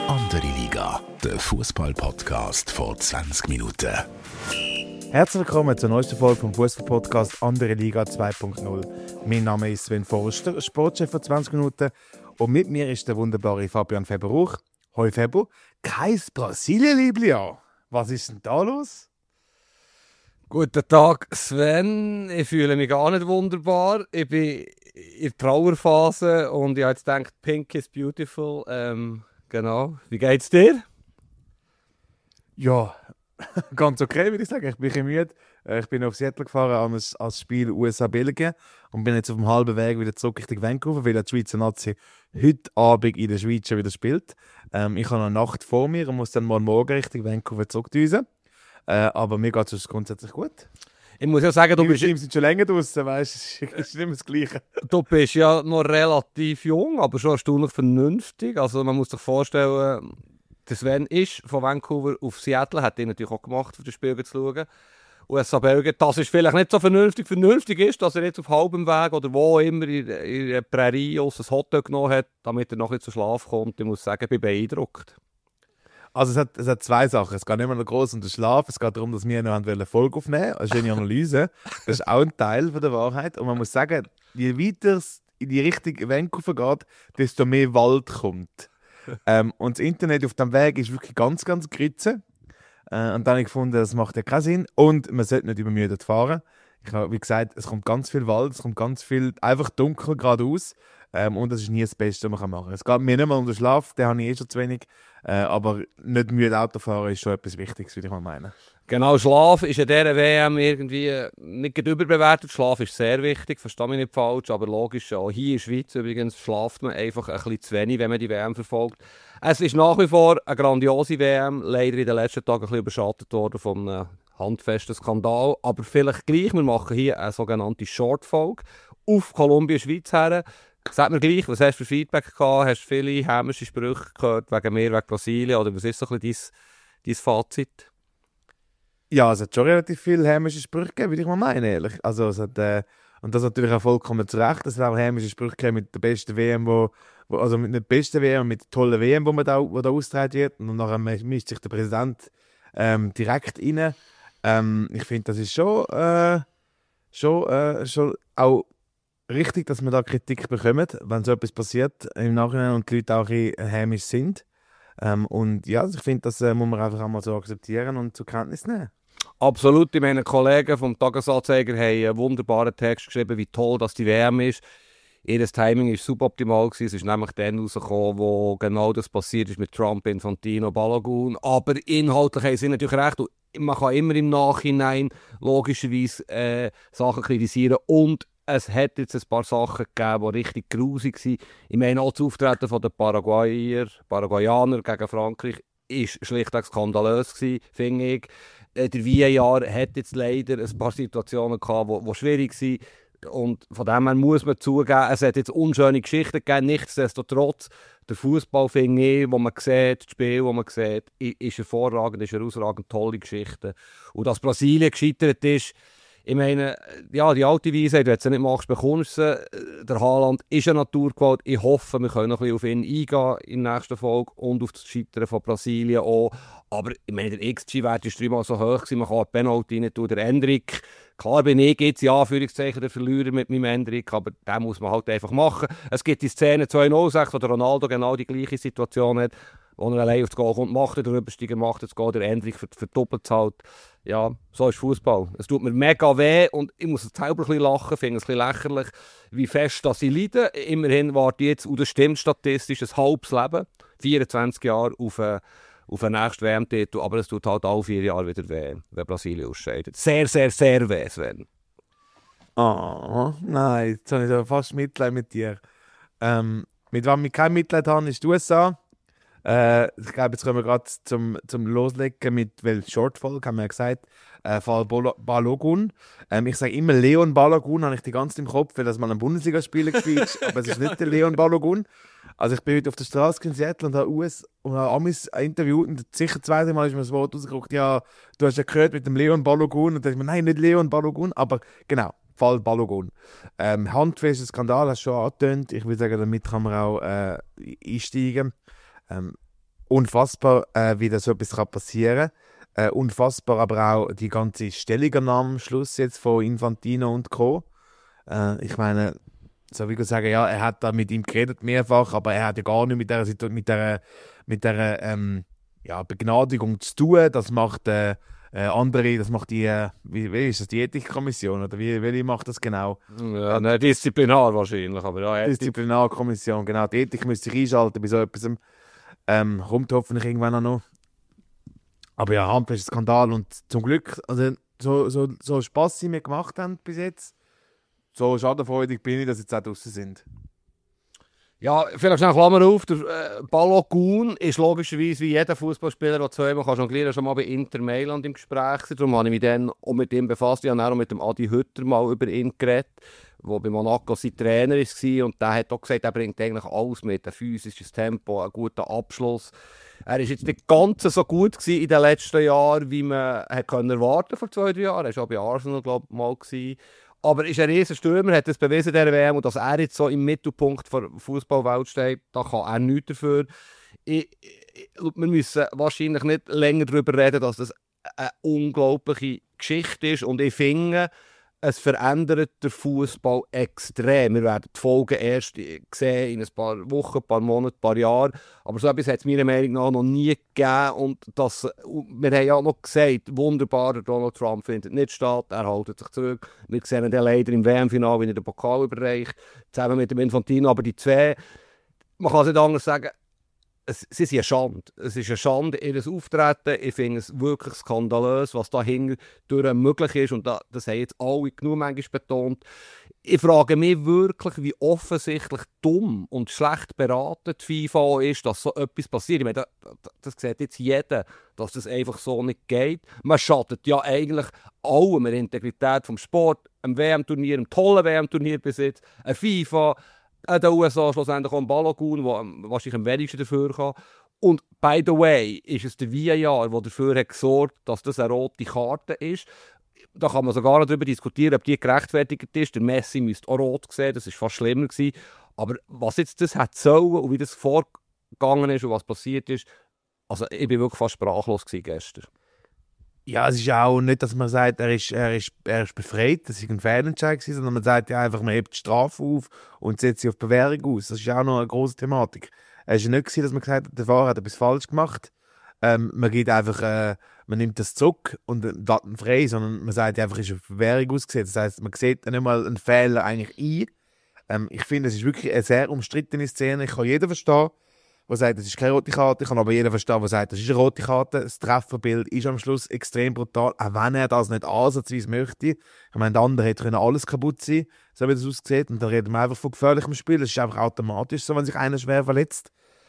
Andere Liga, der Fußball-Podcast vor 20 Minuten. Herzlich willkommen zur neuesten Folge vom Fußball-Podcast Andere Liga 2.0. Mein Name ist Sven Forster, Sportchef von 20 Minuten. Und mit mir ist der wunderbare Fabian Feber-Ruch. Hoi Feber, kein Brasilien-Liebli an. Was ist denn da los? Guten Tag Sven, ich fühle mich gar nicht wunderbar. Ich bin in der Trauerphase und ich habe jetzt gedacht, Pink is beautiful. Genau. Wie geht's dir? Ja, ganz okay, würde ich sagen. Ich bin ein bisschen müde. Ich bin auf Seattle gefahren als Spiel USA-Belgien und bin jetzt auf dem halben Weg wieder zurück Richtung Vancouver, weil die Schweizer Nazi heute Abend in der Schweiz schon wieder spielt. Ich habe noch eine Nacht vor mir und muss dann mal morgen Richtung Vancouver zurückdüsen. Aber mir geht es grundsätzlich gut. Ich muss ja sagen, Die Teams sind schon länger draußen, weißt du, es ist nicht mehr das Gleiche. Du bist ja noch relativ jung, aber schon erstaunlich vernünftig. Also man muss sich vorstellen, der Sven ist von Vancouver auf Seattle, hat ihn natürlich auch gemacht, für das Spiel zu schauen. USA Belgien, das ist vielleicht nicht so vernünftig. Vernünftig ist, dass er jetzt auf halbem Weg oder wo immer in der Prärie ein Hotdog genommen hat, damit er noch nicht zu Schlaf kommt. Ich muss sagen, ich bin beeindruckt. Also es hat zwei Sachen. Es geht nicht mehr noch gross um den Schlaf. Es geht darum, dass wir noch eine Folge aufnehmen wollen. Eine schöne Analyse. Das ist auch ein Teil von der Wahrheit. Und man muss sagen, je weiter es in die Richtung Vancouver geht, desto mehr Wald kommt. Und das Internet auf dem Weg ist wirklich ganz, ganz grütze. Und dann habe ich gefunden, das macht ja keinen Sinn. Und man sollte nicht übermüdet fahren. Ich habe, wie gesagt, es kommt ganz viel Wald, es kommt ganz viel einfach dunkel geradeaus. Und das ist nie das Beste, was man machen kann. Es geht mir nicht mal um den Schlaf, den habe ich schon zu wenig. Aber nicht müde Autofahren ist schon etwas Wichtiges, würde ich mal meinen. Genau, Schlaf ist in dieser WM irgendwie nicht überbewertet. Schlaf ist sehr wichtig, verstehe mich nicht falsch, aber logisch, auch hier in der Schweiz übrigens schlaft man einfach ein bisschen zu wenig, wenn man die WM verfolgt. Es ist nach wie vor eine grandiose WM, leider in den letzten Tagen ein bisschen überschattet worden von einem handfesten Skandal, aber vielleicht gleich, wir machen hier eine sogenannte Short-Folge auf Kolumbien-Schweiz her. Sag mir gleich, was hast du für Feedback gehabt? Hast du viele hämische Sprüche gehört wegen mir, wegen Brasilien? Oder was ist so ein bisschen dein Fazit? Ja, es hat schon relativ viele hämische Sprüche gegeben, würde ich mal meinen, ehrlich. Also es hat, und das natürlich auch vollkommen zu Recht. Es hat auch hämische Sprüche gegeben mit der besten WM, also mit der besten WM, mit der tollen WM, wo da ausgetragen wird. Und nachher mischt sich der Präsident direkt rein. Ich finde, das ist schon auch richtig, dass wir da Kritik bekommen, wenn so etwas passiert im Nachhinein und die Leute auch ein bisschen hämisch sind. Und ja, also ich finde, das muss man einfach einmal so akzeptieren und zur Kenntnis nehmen. Absolut. Meine Kollegen vom Tagesanzeiger haben einen wunderbaren Text geschrieben, wie toll das die WM ist. Ihr Timing war suboptimal. Es ist nämlich dann rausgekommen, wo genau das passiert ist mit Trump, Infantino, Balogun. Aber inhaltlich haben sie natürlich recht. Und man kann immer im Nachhinein logischerweise Sachen kritisieren. Und es hat jetzt ein paar Sachen gegeben, die richtig grusig waren. Ich meine, auch das Auftreten der Paraguayaner gegen Frankreich war schlichtweg skandalös gewesen, finde ich. Der VAR hat jetzt leider ein paar Situationen gehabt, die schwierig waren. Und von dem her muss man zugeben, es hat jetzt unschöne Geschichten gegeben. Nichtsdestotrotz, der Fußball, finde ich, wo man sieht, das Spiel, das man sieht, ist hervorragend, ist herausragend, tolle Geschichte. Und dass Brasilien gescheitert ist, ich meine, ja, die alte Weisheit, wenn du es nicht machst, bekommst du sie. Der Haaland ist eine Naturgewalt. Ich hoffe, wir können noch ein bisschen auf ihn eingehen in der nächsten Folge und auf das Scheitern von Brasilien auch. Aber ich meine, der XG-Wert war dreimal so hoch gewesen, man kann eine Penalty rein tun. Der Endrick, klar bin ich jetzt, ja, Anführungszeichen, der Verlierer mit meinem Endrick, aber den muss man halt einfach machen. Es gibt die Szene 2-0-6, wo der Ronaldo genau die gleiche Situation hat, wo er allein aufs Goal kommt, macht er den Übersteiger, macht das Goal, der Endrick verdoppelt es halt. Ja, so ist Fußball. Es tut mir mega weh und ich muss jetzt selber ein bisschen lachen, finde es ein bisschen lächerlich, wie fest dass sie leiden. Immerhin warte ich jetzt, und das stimmt statistisch, ein halbes Leben, 24 Jahre auf den nächsten WM-Titel, aber es tut halt alle 4 Jahre wieder weh, wenn Brasilien ausscheidet. Sehr, sehr, sehr weh, Sven. Oh, nein, jetzt habe ich so fast Mitleid mit dir. Mit wem ich kein Mitleid habe, ist die USA. Ich glaube, jetzt kommen wir gerade zum Loslegen mit, weil Shortfolge, haben wir ja gesagt, Fall Balogun. Ich sage immer Leon Balogun, habe ich die ganze Zeit im Kopf, weil das mal ein Bundesligaspieler gespielt ist, aber es ist nicht der Leon Balogun. Also ich bin heute auf der Straße in Seattle und habe Amis interviewt und sicher 2-3 Mal ist mir das Wort rausgeguckt, ja, du hast ja gehört mit dem Leon Balogun, und dann dachte ich mir, nein, nicht Leon Balogun, aber genau, Fall Balogun. Handfester Skandal, hast du schon angetönt. Ich würde sagen, damit kann man auch einsteigen. unfassbar, wie das so etwas passieren kann. Unfassbar aber auch die ganze Stellungnahme am Schluss jetzt von Infantino und Co. Ich meine, so wie ich sagen, ja, er hat da mit ihm geredet mehrfach, aber er hat ja gar nicht mit der Begnadigung zu tun. Das macht andere, das macht die, wie ist das, die Ethikkommission, oder wie macht das genau? Ja, ne, Disziplinar wahrscheinlich, aber ja. Disziplinarkommission, genau. Die Ethik müsste sich einschalten bei so etwas. Kommt hoffentlich irgendwann auch noch. Aber ja, handfester Skandal und zum Glück, also so Spass sie mir gemacht haben bis jetzt, so schadenfreudig bin ich, dass sie jetzt auch draussen sind. Ja, vielleicht schnell Klammer auf, der Balogun ist logischerweise wie jeder Fußballspieler, der zweimal jonglieren kann, schon mal bei Inter Mailand im Gespräch gewesen. Darum habe ich mich dann auch mit ihm befasst. Ich habe auch mit dem Adi Hütter mal über ihn geredet, der bei Monaco sein Trainer war. Und der hat auch gesagt, er bringt eigentlich alles mit. Ein physisches Tempo, einen guten Abschluss. Er war jetzt nicht ganz so gut gewesen in den letzten Jahren, wie man erwarten vor 2-3 Jahren. Er war auch bei Arsenal, glaube ich, mal gewesen. Aber er ist ein riesen Stürmer, hat das bewiesen in dieser WM. Und dass er jetzt so im Mittelpunkt der Fußballwelt steht, da kann er nichts dafür. Wir müssen wahrscheinlich nicht länger darüber reden, dass das eine unglaubliche Geschichte ist. Und ich finde, es verändert den Fußball extrem. Wir werden die Folgen erst sehen in ein paar Wochen, ein paar Monate, ein paar Jahren. Aber so etwas hat es meiner Meinung nach noch nie gegeben. Und wir haben ja noch gesagt, wunderbar, Donald Trump findet nicht statt, er hält sich zurück. Wir sehen ihn dann leider im WM-Final, wie er den Pokal überreicht, zusammen mit dem Infantino. Aber die zwei, man kann es nicht anders sagen, sie sind eine Schande. Es ist eine Schande, ihr Auftreten. Ich finde es wirklich skandalös, was da hindurch möglich ist. Und das haben jetzt alle genug manchmal betont. Ich frage mich wirklich, wie offensichtlich dumm und schlecht beraten die FIFA ist, dass so etwas passiert. Ich meine, das sieht jetzt jeder, dass das einfach so nicht geht. Man schadet ja eigentlich allem, der Integrität vom Sport, einem WM-Turnier, einem tollen WM-Turnier bis jetzt, eine FIFA, in den USA schlussendlich auch ein Balogun, der wahrscheinlich am wenigsten dafür kann. Und by the way, ist es der VAR, der dafür hat gesorgt, dass das eine rote Karte ist. Da kann man sogar noch darüber diskutieren, ob die gerechtfertigt ist. Der Messi müsste auch rot sehen, das war fast schlimmer gewesen. Aber was jetzt das hat sollen und wie das vorgegangen ist und was passiert ist, also ich bin wirklich fast sprachlos gewesen gestern. Ja, es ist auch nicht, dass man sagt, er ist befreit, das war ein Fehlentscheid gewesen, sondern man sagt ja einfach, man hebt die Strafe auf und setzt sie auf Bewährung aus. Das ist auch noch eine grosse Thematik. Es war nicht gewesen, dass man gesagt hat, der Fahrer hat etwas falsch gemacht. Man geht einfach, man nimmt das zurück und lässt ihn frei, sondern man sagt einfach, es ist auf Bewährung ausgesetzt. Das heisst, man sieht nicht mal einen Fehler eigentlich ein. Ich finde, es ist wirklich eine sehr umstrittene Szene. Ich kann jeden verstehen, der sagt, das ist keine rote Karte. Ich kann aber jeden verstehen, der sagt, das ist eine rote Karte. Das Trefferbild ist am Schluss extrem brutal, auch wenn er das nicht ansatzweise möchte. Ich meine, der andere hätte alles kaputt sein, so wie das aussieht. Und dann reden wir einfach von gefährlichem Spiel. Das ist einfach automatisch so, wenn sich einer schwer verletzt.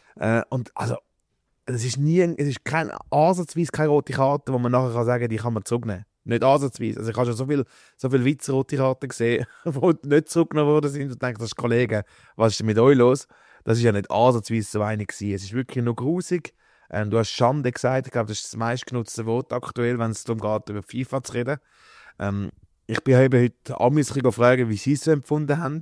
Und also, es ist kein ansatzweise keine rote Karte, wo man nachher kann sagen, die kann man zurücknehmen. Nicht ansatzweise. Also ich habe schon so viel Witze rote Karten gesehen, die nicht zurückgenommen worden sind und denke, das ist Kollegen, was ist denn mit euch los? Das war ja nicht ansatzweise so einig gewesen. Es ist wirklich nur grusig. Du hast Schande gesagt. Ich glaube, das ist das meistgenutzte Wort aktuell, wenn es darum geht, über FIFA zu reden. Ich bin eben heute Amis fragen, wie sie es so empfunden haben.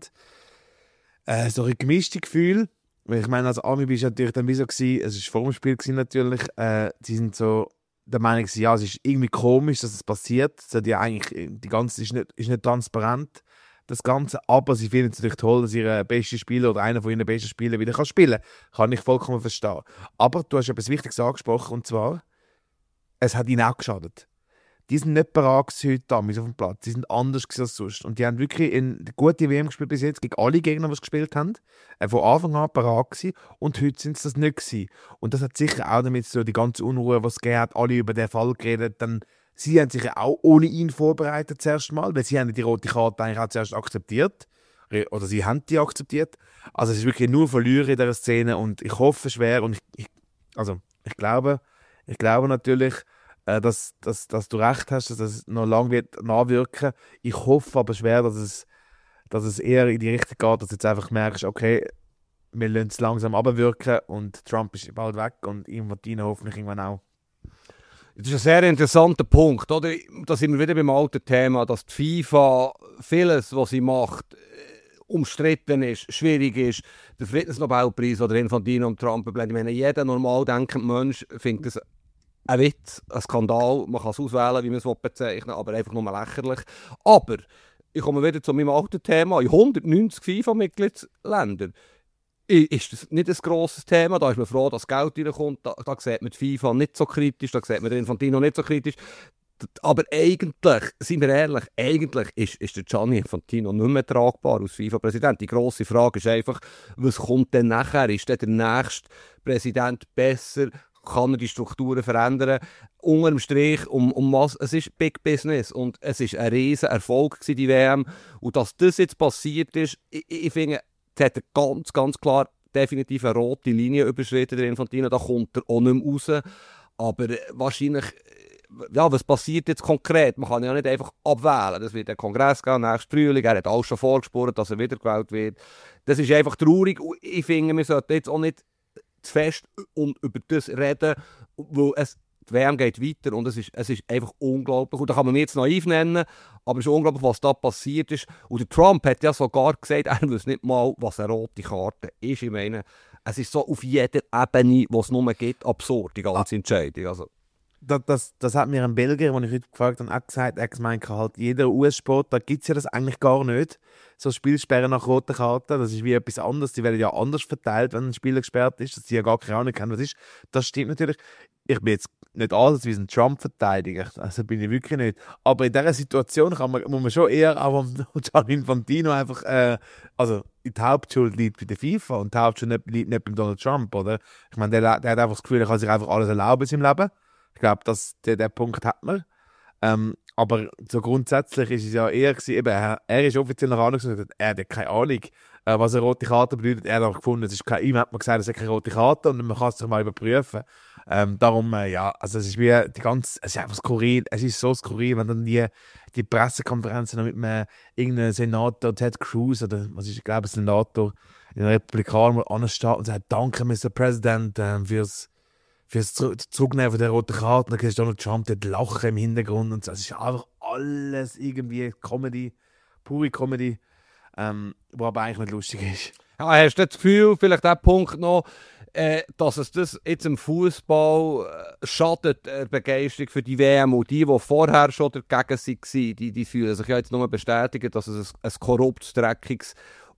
So ein gemischtes Gefühl. Ich meine, als Ami bist du natürlich dann wie so gewesen, es war vor dem Spiel gewesen, natürlich. Sie sind so der Meinung, ja, es ist irgendwie komisch, dass es passiert. Die ganze ist nicht transparent. Das Ganze, aber sie finden es natürlich toll, dass ihr bester Spieler oder einer von ihren besten Spielern wieder spielen kann. Kann ich vollkommen verstehen. Aber du hast etwas Wichtiges angesprochen, und zwar, es hat ihnen auch geschadet. Die sind nicht bereit heute damals auf dem Platz. Die sind anders als sonst. Und die haben wirklich eine gute WM gespielt bis jetzt, gegen alle Gegner, die sie gespielt haben. Von Anfang an bereit gewesen. Und heute sind sie das nicht gewesen. Und das hat sicher auch damit so die ganze Unruhe, die es gegeben hat, alle über den Fall geredet. Dann, sie haben sich ja auch ohne ihn vorbereitet zuerst mal, weil sie haben die rote Karte eigentlich auch zuerst akzeptiert. Oder sie haben die akzeptiert. Also es ist wirklich nur Verlierer in dieser Szene. Und ich hoffe schwer, und ich glaube natürlich, dass du recht hast, dass es noch lange wird nachwirken. Ich hoffe aber schwer, dass es eher in die Richtung geht, dass du jetzt einfach merkst, okay, wir lassen es langsam abwirken und Trump ist bald weg und Infantino hoffentlich irgendwann auch. Das ist ein sehr interessanter Punkt, oder? Da sind wir wieder beim alten Thema, dass die FIFA vieles, was sie macht, umstritten ist, schwierig ist. Der Friedensnobelpreis oder Infantino und Trump, ich meine, jeder normal denkende Mensch findet das ein Witz, ein Skandal. Man kann es auswählen, wie man es bezeichnen will, aber einfach nur lächerlich. Aber ich komme wieder zu meinem alten Thema. In 190 FIFA-Mitgliedsländern ist das nicht ein grosses Thema. Da ist man froh, dass Geld reinkommt. Da sieht man die FIFA nicht so kritisch, da sieht man den Infantino nicht so kritisch. Aber eigentlich, seien wir ehrlich, eigentlich ist der Gianni Infantino nicht mehr tragbar als FIFA-Präsident. Die grosse Frage ist einfach, was kommt denn nachher? Ist der nächste Präsident besser? Kann er die Strukturen verändern? Unter dem Strich, um was? Es ist Big Business und es ist ein riesen Erfolg gewesen, die WM. Und dass das jetzt passiert ist, ich finde, jetzt hat er ganz, ganz klar definitiv eine rote Linie überschritten, der Infantino. Da kommt er auch nicht mehr raus. Aber wahrscheinlich, ja, was passiert jetzt konkret? Man kann ja nicht einfach abwählen. Das wird ein Kongress gehen, nächstes Frühling. Er hat alles schon vorgespurt, dass er wiedergewählt wird. Das ist einfach traurig. Ich finde, wir sollten jetzt auch nicht zu fest und über das reden, weil die WM geht weiter und es ist einfach unglaublich. Und da kann man mich jetzt naiv nennen, aber es ist unglaublich, was da passiert ist. Und der Trump hat ja sogar gesagt, er weiß nicht mal, was eine rote Karte ist. Ich meine, es ist so auf jeder Ebene, was es nur gibt, absurd, die ganze Entscheidung. Also. Das hat mir ein Belgier, den ich heute gefragt habe, auch gesagt. Er hat gemeint, halt, jeder US-Sport, da gibt es ja das eigentlich gar nicht. So Spielsperren nach roten Karten, das ist wie etwas anderes. Die werden ja anders verteilt, wenn ein Spieler gesperrt ist, dass sie ja gar keine Ahnung haben, was ist. Das stimmt natürlich. Ich bin jetzt nicht alles wie ein Trump-Verteidiger, also bin ich wirklich nicht. Aber in dieser Situation muss man schon eher auch Gianni Infantino einfach, also die Hauptschuld liegt bei der FIFA und die Hauptschuld liegt nicht beim Donald Trump, oder? Ich meine, der hat einfach das Gefühl, er kann sich einfach alles erlauben in seinem Leben. Ich glaube, der Punkt hat man. Aber so grundsätzlich ist es ja eher gewesen, eben, er ist offiziell nach Ahnung gesagt, er hat keine Ahnung, was eine rote Karte bedeutet. Er hat auch gefunden, ihm hat man gesagt, es ist keine rote Karte und man kann es sich mal überprüfen. Darum, ja, also es ist wie es ist einfach skurril, es ist so skurril, wenn dann die Pressekonferenzen mit irgendeinem Senator, Ted Cruz, oder was ist, ich glaube, ein Senator, in der Republikaner ansteht und sagt, danke, Mr. President, fürs Zurücknehmen von der roten Karte. Und dann siehst du Donald Trump, der Lachen im Hintergrund. Und so. Es ist einfach alles irgendwie Comedy, pure Comedy, wo aber eigentlich nicht lustig ist. Ja, hast du das Gefühl, vielleicht der Punkt noch, dass es das jetzt im Fußball schadet, Begeisterung für die WM und die vorher schon dagegen waren, die fühlen sich ja jetzt nur bestätigen, dass es ein korruptes, dreckiges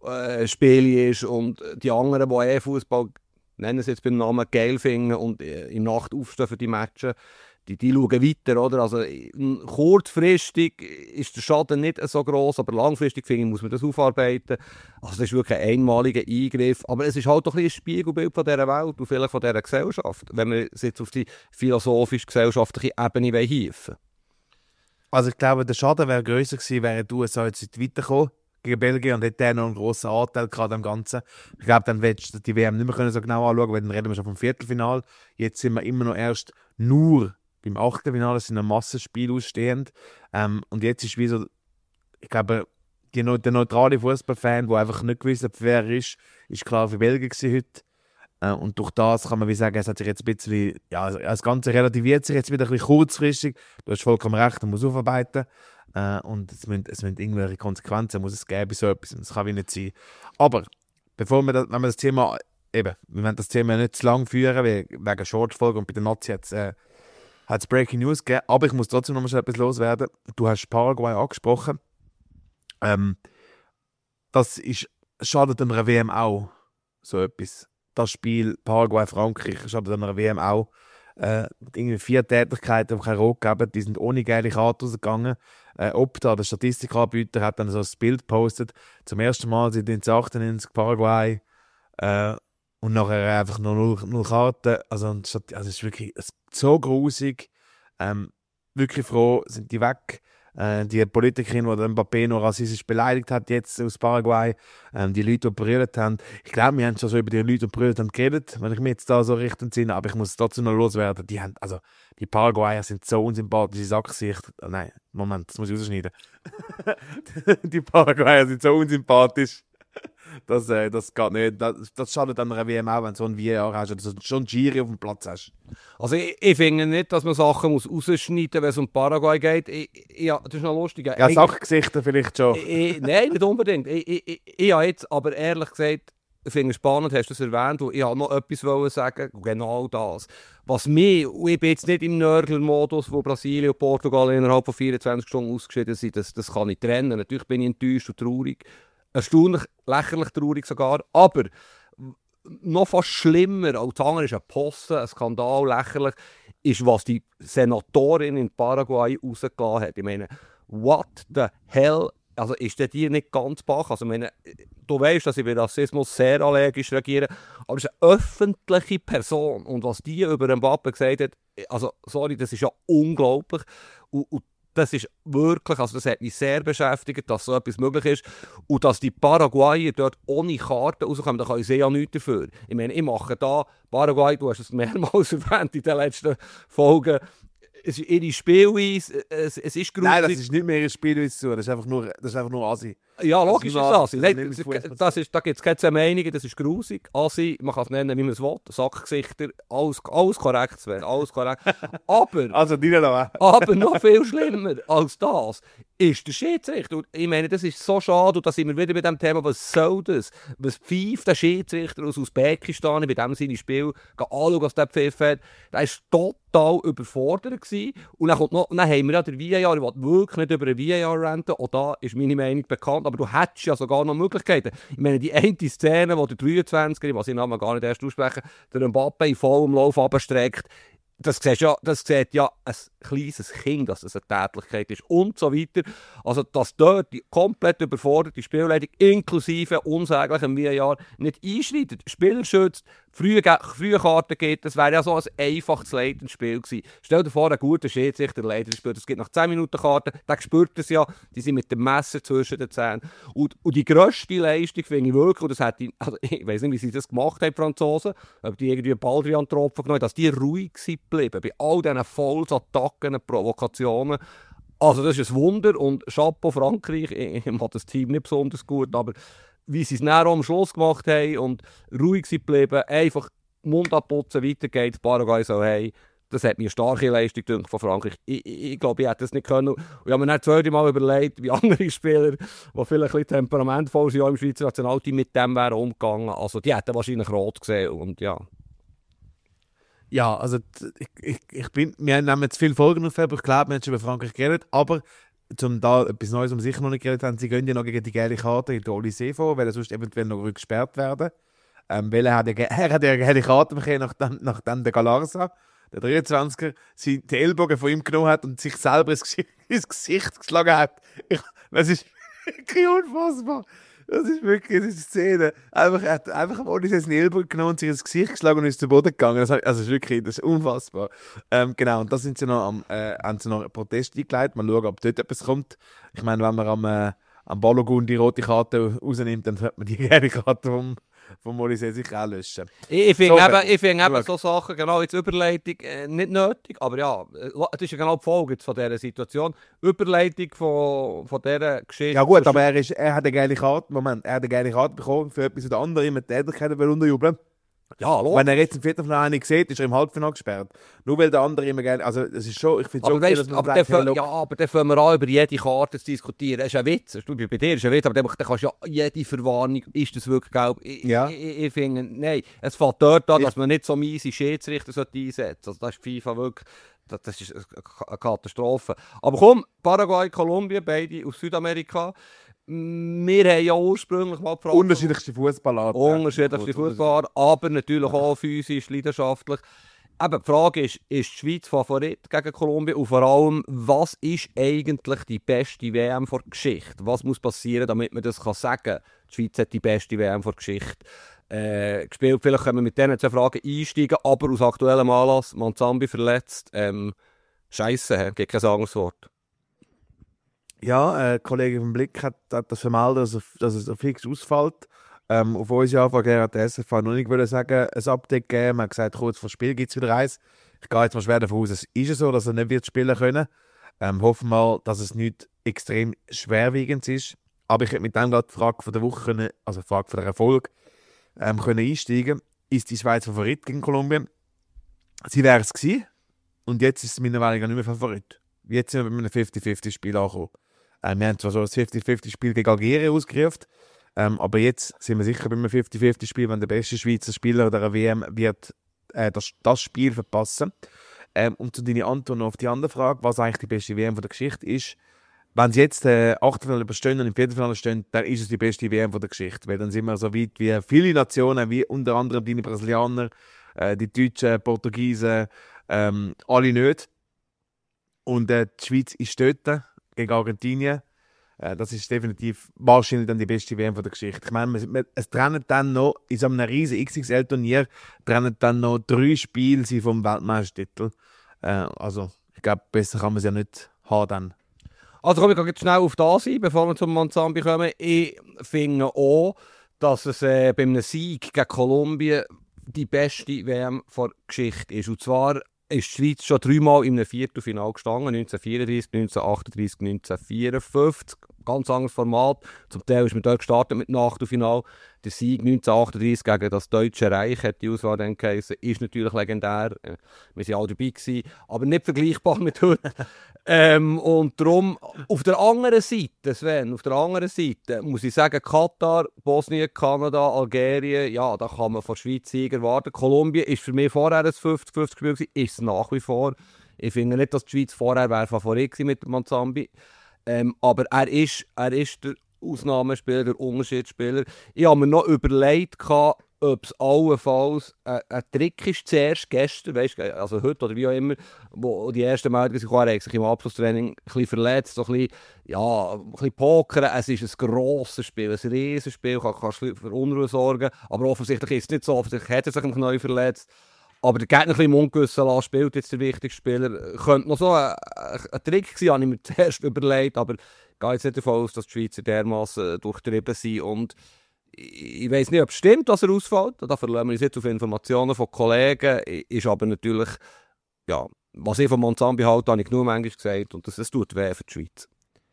Spiel ist und die anderen, die Fußball nennen es jetzt beim Namen, geil finden und in Nacht aufstehen für die Matches, die schauen weiter, oder? Also kurzfristig ist der Schaden nicht so gross, aber langfristig finde ich, muss man das aufarbeiten. Also das ist wirklich ein einmaliger Eingriff, aber es ist halt doch ein Spiegelbild von dieser Welt und vielleicht von dieser Gesellschaft, wenn wir es jetzt auf die philosophisch-gesellschaftliche Ebene hieven. Also ich glaube, der Schaden wäre grösser gewesen, wären die USA jetzt weitergekommen gegen Belgien und hätte der noch einen grossen Anteil gerade am Ganzen. Ich glaube, dann hättest du die WM nicht mehr so genau anschauen, weil dann reden wir schon vom Viertelfinal. Jetzt sind wir immer noch erst nur beim Achtelfinale, es sind ein Massenspiel ausstehend. Und jetzt ist wie so, ich glaube, der neutrale Fußballfan, der einfach nicht gewusst hat, wer er ist klar für Belgien gewesen heute. Und durch das kann man wie sagen, es hat sich jetzt ein bisschen, ja, das Ganze relativiert sich jetzt wieder ein bisschen kurzfristig. Du hast vollkommen recht, man muss aufarbeiten. Und es müssen irgendwelche Konsequenzen muss es geben, so etwas. Das kann wie nicht sein. Aber bevor wir wenn wir das Thema, wir wollen das Thema nicht zu lang führen, wegen Shortfolge und bei der Nazi hat es Breaking News gegeben, aber ich muss trotzdem noch mal etwas loswerden. Du hast Paraguay angesprochen. Das schadet einer WM auch, so etwas. Das Spiel Paraguay-Frankreich schadet einer WM auch. Irgendwie 4 Tätigkeiten, die keine Rot gegeben, die sind ohne geile Karte rausgegangen. Opta, der Statistikanbieter, hat dann so ein Bild gepostet. Zum ersten Mal seit 1998 Paraguay und nachher einfach nur 0 Karten. Also es ist wirklich so grusig. Wirklich froh, sind die weg. Die Politikerin, die Mbappé noch rassistisch beleidigt hat, jetzt aus Paraguay, die Leute, die berührt haben. Ich glaube, wir haben schon so über die Leute, die berührt haben, geredet, wenn ich mich jetzt da so richtig entsinne, aber ich muss trotzdem noch loswerden. Die Paraguayer sind so unsympathische Sackgesichter. Oh nein, Moment, das muss ich rausschneiden. Die Paraguayer sind so unsympathisch. Das geht nicht. Das schadet dann einer WM auch, wenn du so ein VAR hast oder so schon Giri auf dem Platz hast. Also ich finde nicht, dass man Sachen muss rausschneiden muss, wenn es um Paraguay geht. Ja, das ist noch lustig. Ja, Sachgesichter vielleicht schon. Nein, nicht unbedingt. Ich habe jetzt, aber ehrlich gesagt, ich finde es spannend, hast du es erwähnt, und ich wollte noch etwas sagen, genau das. Was mich, und ich bin jetzt nicht im Nörgler-Modus, wo Brasilien und Portugal innerhalb von 24 Stunden ausgeschieden sind, das kann ich trennen. Natürlich bin ich enttäuscht und traurig, erstaunlich, lächerlich traurig sogar, aber noch fast schlimmer, als das andere ist ein Posten, ein Skandal, lächerlich, ist, was die Senatorin in Paraguay rausgelassen hat. Ich meine, what the hell? Also ist der dir nicht ganz bach? Also, ich meine, du weißt, dass ich bei Rassismus sehr allergisch reagiere, aber es ist eine öffentliche Person. Und was die über Mbappé gesagt hat, also sorry, das ist ja unglaublich. Und das ist wirklich, also das hat mich sehr beschäftigt, dass so etwas möglich ist. Und dass die Paraguayer dort ohne Karten rauskommen, da kann ich ja nichts dafür. Ich meine, ich mache da, Paraguay, du hast es mehrmals erwähnt in den letzten Folgen, es ist ihre Spielweise, es ist gruselig. Nein, das ist nicht mehr ihre Spielweise, das ist einfach nur Asi. Ja, logisch ist das Asi. Da gibt es keine zwei Meinungen, das ist gruselig. Asi, man kann es nennen, wie man es will, Sackgesichter, alles korrekt, Sven, alles korrekt. Aber, also, aber noch viel schlimmer als das ist der Schiedsrichter. Und ich meine, das ist so schade, und da sind wir wieder bei dem Thema, was soll das? Was pfeift der Schiedsrichter aus Usbekistan, bei dem seine Spiel, anschauen, was der Pfiff hat. Der war total überfordert gewesen. Und dann haben wir ja den VAR, ich will wirklich nicht über den VAR renten, auch da ist meine Meinung bekannt, aber du hättest ja sogar noch Möglichkeiten. Ich meine, die eine Szene, wo der 23er, ich weiß den Namen gar nicht erst aussprechen, der Mbappé in vollem Lauf runterstreckt, das sieht ja ein kleines Kind, dass es eine Tätlichkeit ist und so weiter. Also, dass dort die komplett überforderte Spielleitung inklusive unsäglichem VAR nicht einschreitet, Spieler schützt, frühe Karten gibt, das wäre ja so ein einfaches leidendes Spiel gewesen. Stell dir vor, ein guter Schiedsrichter leidet das Spiel, es gibt nach 10 Minuten Karten, der spürt es ja, die sind mit dem Messer zwischen den Zähnen. Und die grösste Leistung finde ich wirklich, und das hat also ich weiß nicht, wie sie das gemacht haben, die Franzosen, ob die irgendwie einen Baldrian-Tropfen genommen haben, dass die ruhig sind geblieben, bei all diesen Fouls, Attacken, Provokationen. Also das ist ein Wunder und Chapeau Frankreich, ich mag das Team nicht besonders gut, aber wie sie es näher am Schluss gemacht haben und ruhig sind geblieben, einfach Mund abputzen, weiter geht's, Paraguay so hey. Das hat mir eine starke Leistung gedacht von Frankreich. Ich glaube, ich hätte das nicht können. Und ich habe mir dann zweimal Mal überlegt, wie andere Spieler, die vielleicht ein bisschen temperamentvoll sind, auch im Schweizer Nationalteam, mit dem wären umgegangen. Also die hätten wahrscheinlich rot gesehen und ja. Ja, also wir haben jetzt viele Folgen auf, aber ich glaube, wir haben schon über Frankreich geredet, aber zum da etwas Neues, um sicher noch nicht geredet haben, sie gehen ja noch gegen die gelbe Karte in der Olyssee vor, weil er sonst eventuell noch gesperrt werden. Weil er hat ja gelbe Karte bekommen, nachdem der Galarza, der 23er, die Ellbogen von ihm genommen hat und sich selber ins Gesicht geschlagen hat. Das ist wirklich unfassbar. Das ist wirklich eine Szene. Er hat einfach ohne seinen Ellbogen genommen und sich ins Gesicht geschlagen und ist zu Boden gegangen. Das ist unfassbar. Genau, und da sind sie noch haben sie noch einen Protest eingeleitet. Mal schauen, ob dort etwas kommt. Ich meine, wenn man am Balogun die rote Karte rausnimmt, dann sollte man die gelbe Karte vom Odyssee sicher auch löschen. Ich finde so Sachen, genau jetzt Überleitung, nicht nötig, aber ja, das ist ja genau die Folge von dieser Situation. Überleitung von dieser Geschichte. Ja gut, aber er hat eine geile Karte, er hat eine geile Karte bekommen für etwas oder anderes, mit Tätigkeit unterjubeln. Ja, logisch. Wenn er jetzt im Viertelfinale nicht sieht, ist er im Halbfinale gesperrt. Nur weil der andere immer gerne. Also, es ist schon. Ich finde schon okay, dass man sagt, aber dann fangen wir an, über jede Karte zu diskutieren. Das ist ein Witz. Bei dir ist ein Witz, aber dann kannst du ja jede Verwarnung, ist das wirklich gelb? Ich finde, nein. Es fällt dort an, dass man nicht so miese Schiedsrichter einsetzen sollte. Also, das ist FIFA wirklich. Das ist eine Katastrophe. Aber komm, Paraguay, Kolumbien, beide aus Südamerika. Wir haben ja ursprünglich mal gefragt... Unterschiedlichste Fußballarten. Unterschiedlichste Fußballarten, aber natürlich auch physisch, leidenschaftlich. Eben, die Frage ist die Schweiz Favorit gegen Kolumbien? Und vor allem, was ist eigentlich die beste WM der Geschichte? Was muss passieren, damit man das sagen kann? Die Schweiz hat die beste WM der Geschichte gespielt. Vielleicht können wir mit diesen zwei Fragen einsteigen, aber aus aktuellem Anlass, Manzambi verletzt. Scheisse, gibt kein anderes Wort. Ja, ein Kollege vom Blick hat das vermeldet, dass es fix ausfällt. Auf unsere Anfrage hat der SFV noch nicht sagen, ein Update geben. Man hat gesagt, kurz vor Spiel gibt es wieder eins. Ich gehe jetzt mal schwer davon aus, es ist so, dass er nicht wird spielen können. Hoffen wir mal, dass es nicht extrem schwerwiegend ist. Aber ich hätte mit dem gerade die Frage von der Woche, also die Frage von der Erfolg, können einsteigen. Ist die Schweiz Favorit gegen Kolumbien? Sie wäre es gewesen. Und jetzt ist es mittlerweile gar nicht mehr Favorit. Jetzt sind wir bei einem 50-50-Spiel angekommen. Wir haben zwar schon das 50-50-Spiel gegen Algerien ausgerufen, aber jetzt sind wir sicher bei einem 50-50-Spiel, wenn der beste Schweizer Spieler der WM wird das Spiel verpassen. Und zu deiner Antwort auf die andere Frage, was eigentlich die beste WM von der Geschichte ist, wenn sie jetzt Achtelfinale überstehen und im Viertelfinale stehen, dann ist es die beste WM von der Geschichte. Weil dann sind wir so weit wie viele Nationen, wie unter anderem die Brasilianer, die Deutschen, Portugiesen, alle nicht. Und die Schweiz ist dort gegen Argentinien. Das ist definitiv wahrscheinlich dann die beste WM von der Geschichte. Ich meine, es trennen dann noch, in so einem riesen XXL-Turnier, trennen dann noch 3 Spiele vom Weltmeistertitel. Also, ich glaube, besser kann man es ja nicht haben dann. Also komm, ich gehe jetzt schnell auf das ein, bevor wir zum Monzambi kommen. Ich finde auch, dass es bei einem Sieg gegen Kolumbien die beste WM der Geschichte ist. Und zwar ist die Schweiz schon 3-mal in einem Viertelfinale gestanden, 1934, 1938, 1954. Ganz anderes Format. Zum Teil ist man dort gestartet mit dem Achtelfinale. Der Sieg 1938 gegen das Deutsche Reich, hat die Auswahl dann geheißen, ist natürlich legendär. Wir waren alle dabei gewesen, aber nicht vergleichbar mit heute. Und darum, auf der anderen Seite, Sven, auf der anderen Seite, muss ich sagen, Katar, Bosnien, Kanada, Algerien, ja, da kann man von Schweiz Sieger erwarten. Kolumbien ist für mich vorher ein 50-50-Spiel gewesen, ist es nach wie vor. Ich finde nicht, dass die Schweiz vorher Favorit gewesen mit dem Monzambi. Aber er ist der Ausnahmespieler, der Unterschiedsspieler. Ich habe mir noch überlegt, ob es allenfalls ein Trick ist zuerst, gestern, weißt, also heute oder wie auch immer, wo die ersten Meldungen sich er hat sich im Abschlusstraining ein bisschen verletzt, so ein bisschen pokern. Es ist ein grosses Spiel, ein riesiges Spiel, kann für Unruhe sorgen, aber offensichtlich ist es nicht so, offensichtlich hat er sich im Knie verletzt. Aber der Gegner ein bisschen im Ungewissen lassen, spielt jetzt der wichtigste Spieler. Könnte noch so ein Trick sein, habe ich mir zuerst überlegt, aber ich gehe jetzt nicht davon aus, dass die Schweizer dermassen durchtrieben sind. Und ich weiss nicht, ob es stimmt, dass er ausfällt. Da verlassen wir uns jetzt auf Informationen von Kollegen. Ist aber natürlich, ja, was ich von Monzambi halte, habe ich genug manchmal gesagt. Und das tut weh für die Schweiz.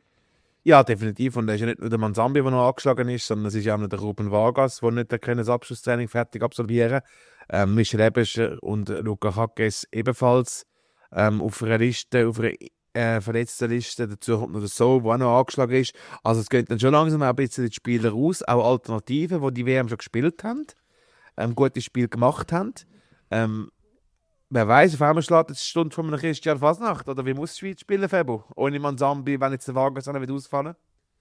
Ja, definitiv. Und es ist ja nicht nur der Monzambi, der noch angeschlagen ist, sondern es ist ja auch noch der Ruben Vargas, der nicht das Abschlusstraining fertig absolvieren kann. Michel Ebescher und Luca Hackes ebenfalls auf einer Liste, auf einer verletzten Liste. Dazu kommt noch der So, der auch noch angeschlagen ist. Also es geht dann schon langsam ein bisschen die Spieler raus, auch Alternativen, die Wm schon gespielt haben, gute Spiele gemacht haben. Wer weiß, auf einmal schlägt jetzt die Stunde von einer Christian Fasnacht. Oder wie muss die Schweiz spielen, Febo? Ohne Monzambi, wenn jetzt der Vargas wieder ausfallen?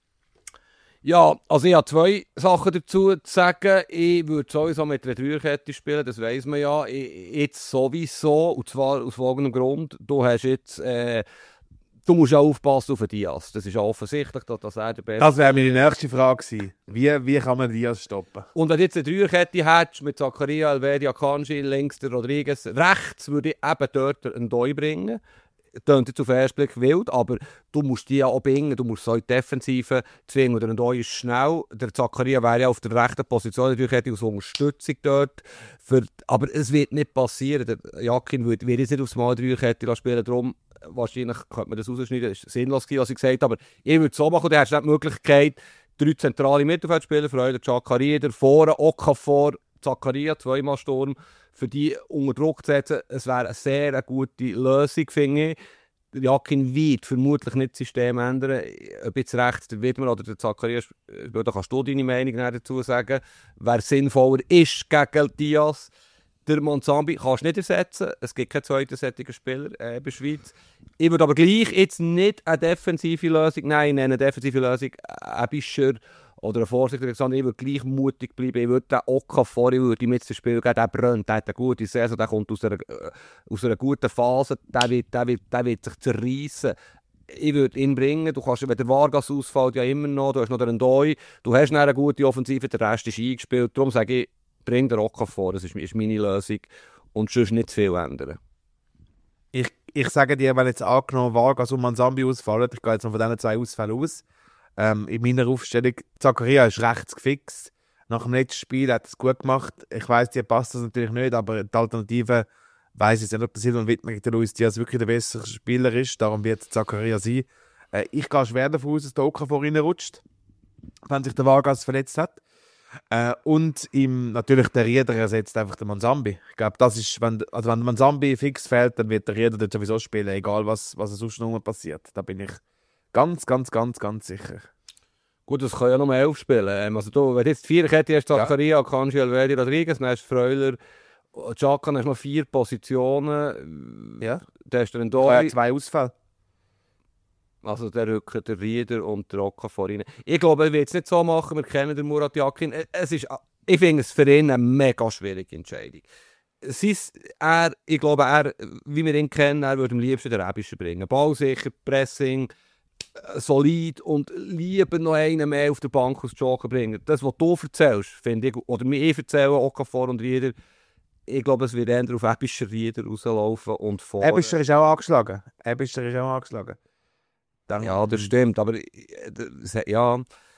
Ja, also ich habe 2 Sachen dazu zu sagen. Ich würde sowieso mit einer Dreierkette spielen, das weiss man ja. Jetzt sowieso, und zwar aus folgendem Grund. Du hast jetzt... Du musst auch aufpassen auf den Diaz. Das ist auch offensichtlich, dass er der Beste ist. Das wäre meine nächste Frage gewesen. Wie kann man Diaz stoppen? Und wenn du jetzt eine Dreierkette hättest, mit Zakaria, Alvedia, Kanji, links der Rodriguez, rechts würde ich eben dort einen Doi bringen. Tönt jetzt auf den ersten Blick wild, aber du musst die ja auch bringen, du musst so in die Defensive zwingen. Der Doi ist schnell, der Zakaria wäre ja auf der rechten Position, natürlich hätte als Unterstützung dort. Aber es wird nicht passieren. Der Jakin wird jetzt nicht aufs Mal Dreierkette spielen, darum wahrscheinlich könnte man das rausschneiden, das ist sinnlos gewesen, was ich gesagt habe, aber ich würde es so machen, du hast nicht die Möglichkeit, 3 zentrale Mittelfeldspieler, Freude, Zakaria, vorne, Okafor, Zakaria, 2-mal Sturm, für die unter Druck zu setzen. Es wäre eine sehr gute Lösung, finde ich. Der Jakin wird vermutlich nicht das System ändern. Ob jetzt rechts der Widmer oder der Zakaria, da kannst du deine Meinung dazu sagen. Wer sinnvoller ist gegen Diaz. Der Monzambi kannst du nicht ersetzen. Es gibt keinen zweiten solchen Spieler bei der Schweiz. Ich würde aber gleich jetzt nicht eine defensive Lösung, nein, eine defensive Lösung, ein Bischer oder ein Vorsichtiger, sondern ich würde gleich mutig bleiben. Ich würde den Okafor, ich würde ihm jetzt das Spiel geben, der brennt, der hat eine gute Saison, der kommt aus einer guten Phase, der wird sich zerreissen. Ich würde ihn bringen, du kannst, wenn der Vargas ausfällt, ja immer noch, du hast noch den Doi, du hast eine gute Offensive, der Rest ist eingespielt, darum sage ich, bring den Okafor, das ist meine Lösung und sonst nicht zu viel ändern. Ich sage dir, wenn jetzt angenommen Vargas und Monzambi ausfallen, ich gehe jetzt noch von diesen 2 Ausfällen aus, in meiner Aufstellung, Zakaria ist rechts gefixt, nach dem letzten Spiel hat er es gut gemacht, ich weiss, dir passt das natürlich nicht, aber die Alternative, weiss ich nicht, ob der Silvan Widmer gegen Luis Diaz wirklich der bessere Spieler ist, darum wird Zakaria sein. Ich gehe schwer davon aus, dass der Okafor reinrutscht. wenn sich der Vargas verletzt hat. Und natürlich der Rieder ersetzt einfach den Manzambi. Ich glaube, das ist, wenn Manzambi fix fällt, dann wird der Rieder dort sowieso spielen, egal was sonst noch passiert. Da bin ich ganz, ganz, ganz, ganz sicher. Gut, das kann ja nur 11 spielen. Also du, wenn du jetzt die Viererkette hast, Zakaria, Kanji, Alvedi, Rodriguez, dann hast du Freuler, Xhaka, hast noch 4 Positionen. Ja. Dann hast du einen Ja, Dori. 2 Ausfälle. Also der Rücken, der Rieder und der Rocca vorhin. Ich glaube, er wird es nicht so machen, wir kennen den Murat Yakin. Ich finde es für ihn eine mega schwierige Entscheidung. Ich glaube, wie wir ihn kennen, er würde am liebsten den Rebischer bringen. Ballsicher, Pressing, solid und lieber noch einen mehr auf der Bank aus Joker bringen. Das, was du erzählst, finde ich, oder mir erzählen, Okafor und Rieder, ich glaube, es wird eher auf Ebischer Rieder rauslaufen und vor... Ebischer ist auch angeschlagen. Ja, das stimmt, aber ja,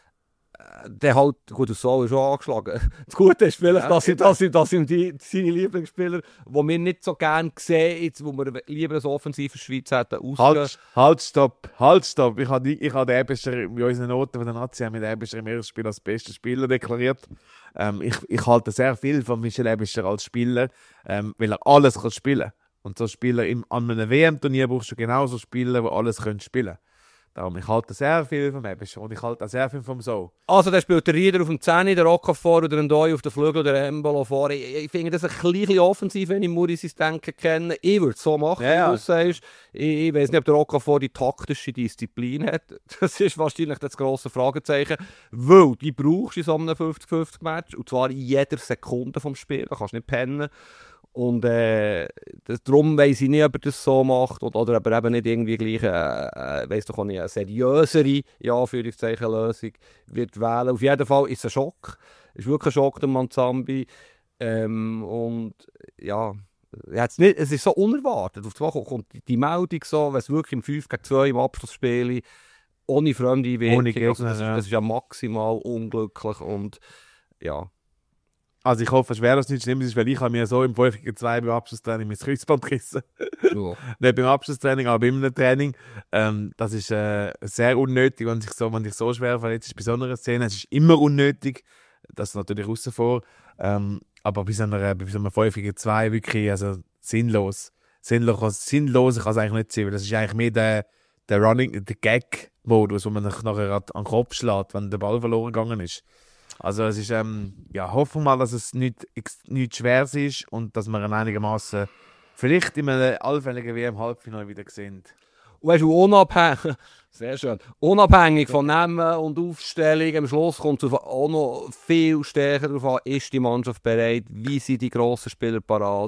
der halt, gut, der Sol ist schon angeschlagen. Das Gute ist vielleicht, dass ihm seine Lieblingsspieler, die wir nicht so gerne sehen, jetzt, wo wir lieber eine offensive Schweiz hätten, ausgehen. Halt, stopp. Ich habe den Ebischer in unseren Noten von der Nazi mit Ebischer im ersten Spiel als besten Spieler deklariert. Ich halte sehr viel von Michel Ebischer als Spieler, weil er alles kann spielen. Und so Spieler an einem WM-Turnier brauchst du genauso Spieler, die alles spielen können. Darum, ich halte sehr viel vom Ebischer und ich halte auch sehr viel vom So. Also, der spielt der Rieder auf dem 10, der Okafor oder der Ndoi auf den Flügel, der Embolo vor. Ich finde das ein bisschen offensiv, wenn ich Muri sein Denken kenne. Ich würde es so machen, wie du sagst. Ich weiß nicht, ob der Okafor die taktische Disziplin hat. Das ist wahrscheinlich das grosse Fragezeichen. Weil die brauchst du in so einem 50-50-Match. Und zwar in jeder Sekunde vom Spiel. Da kannst du nicht pennen. Und darum weiss ich nicht, ob er das so macht oder ob er eben nicht irgendwie gleich eine seriösere, in Anführungszeichen, Lösung wird wählen. Auf jeden Fall ist es ein Schock. Es ist wirklich ein Schock, der Manzambi. Und ja, es ist so unerwartet. Auf einmal kommt die Meldung so, wenn es wirklich im 5-2 im Abschlussspiel ohne fremde Wirkung, das ist ja maximal unglücklich und ja. Also ich hoffe schwer, dass es nicht schlimm ist, weil ich habe mir so im 5-2 beim Abschlusstraining mein Kreuzband gerissen. Ja. Nicht beim Abschlusstraining, aber bei einem Training. Das ist sehr unnötig, wenn sich so schwer verletzt ist bei so einer Szene. Es ist immer unnötig, das ist natürlich außen vor. Aber bei so einem 5-2 wirklich sinnlos. Sinnlos kann es eigentlich nicht sein, weil das ist eigentlich mehr der Gag-Modus, wo man sich nachher an den Kopf schlägt, wenn der Ball verloren gegangen ist. Also es ist, hoffen wir mal, dass es nicht schwer ist und dass wir einigermaßen vielleicht in einem allfälligen WM-Halbfinale wieder sehen. Und weißt du, sehr schön, unabhängig von Namen und Aufstellung, am Schluss kommt es auch noch viel stärker darauf an, ist die Mannschaft bereit, wie sind die grossen Spieler parat,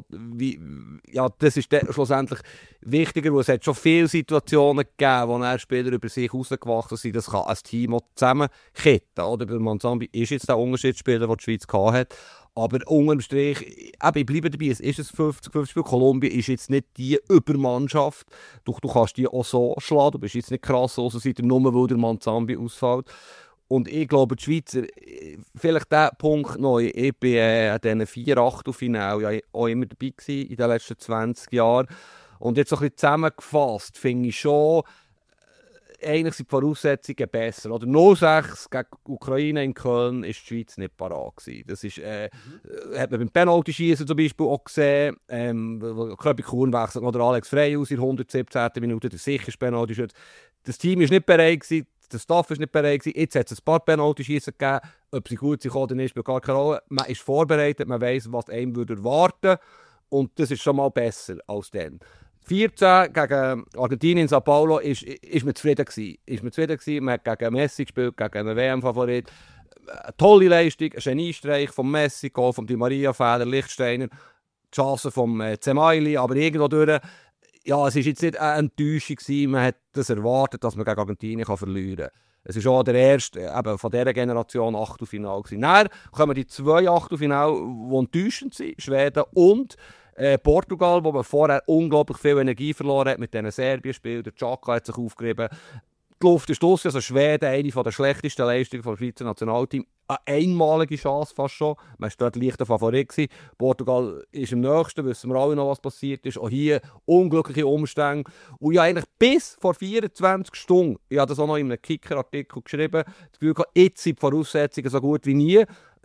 das ist schlussendlich wichtiger, weil es hat schon viele Situationen gegeben, wo Spieler über sich rausgewachsen sind, das kann ein Team auch zusammenkitten, oder? Bei Manzambi ist jetzt der Unterschiedsspieler, den die Schweiz hatte. Aber unterm Strich, ich bleibe dabei, es ist ein 50-50-Spiel. Kolumbien ist jetzt nicht die Übermannschaft. Du kannst die auch so schlagen, du bist jetzt nicht krass Außenseiter, nur weil der Manzambi ausfällt. Und ich glaube, die Schweizer, vielleicht der Punkt noch, ich bin an diesen 4 Achtelfinalen ja auch immer dabei gewesen in den letzten 20 Jahren. Und jetzt so ein bisschen zusammengefasst, finde ich schon, eigentlich sind die Voraussetzungen besser. Oder 0-6 gegen Ukraine in Köln ist die Schweiz nicht parat gewesen. Das ist, hat man beim Penalty-Schießen zum Beispiel auch gesehen. Köbi Kuhn wechselt oder Alex Frey aus in der 117. Minute, der sicherste Penalty-Schütze. Das Team war nicht bereit gewesen, der Staff war nicht bereit gewesen. Jetzt hat es ein paar Penalty-Schießen gegeben. Ob sie gut sind oder nicht, spielt gar keine Rolle. Man ist vorbereitet, man weiss, was einem erwarten würde. Und das ist schon mal besser als dann. 14 gegen Argentinien in São Paulo ist man zufrieden gewesen. Man hat gegen Messi gespielt, gegen einen WM-Favorit. Eine tolle Leistung, ein Geniestreich von Messi, Goal von Di Maria, Fehler, Lichtsteiner, die Chance vom Zemaili, aber irgendwo durch. Ja, es war jetzt nicht eine Enttäuschung gewesen. Man hat das erwartet, dass man gegen Argentinien verlieren kann. Es war auch der erste von dieser Generation Achtelfinale gewesen. Dann kommen die 2 Achtelfinale, die enttäuschend sind, Schweden und Portugal, wo man vorher unglaublich viel Energie verloren hat mit diesen Serbien-Spielen. Der Xhaka hat sich aufgerieben. Die die Luft ist draussen. Also Schweden, eine der schlechtesten Leistungen des Schweizer Nationalteams. Eine einmalige Chance fast schon. Man war dort leichter Favorit gewesen. Portugal ist im nächsten, wissen wir alle noch, was passiert ist. Auch hier unglückliche Umstände. Und ja, eigentlich bis vor 24 Stunden, ich habe das auch noch in einem Kicker-Artikel geschrieben, das Gefühl gehabt, jetzt sind die Voraussetzungen so gut wie nie.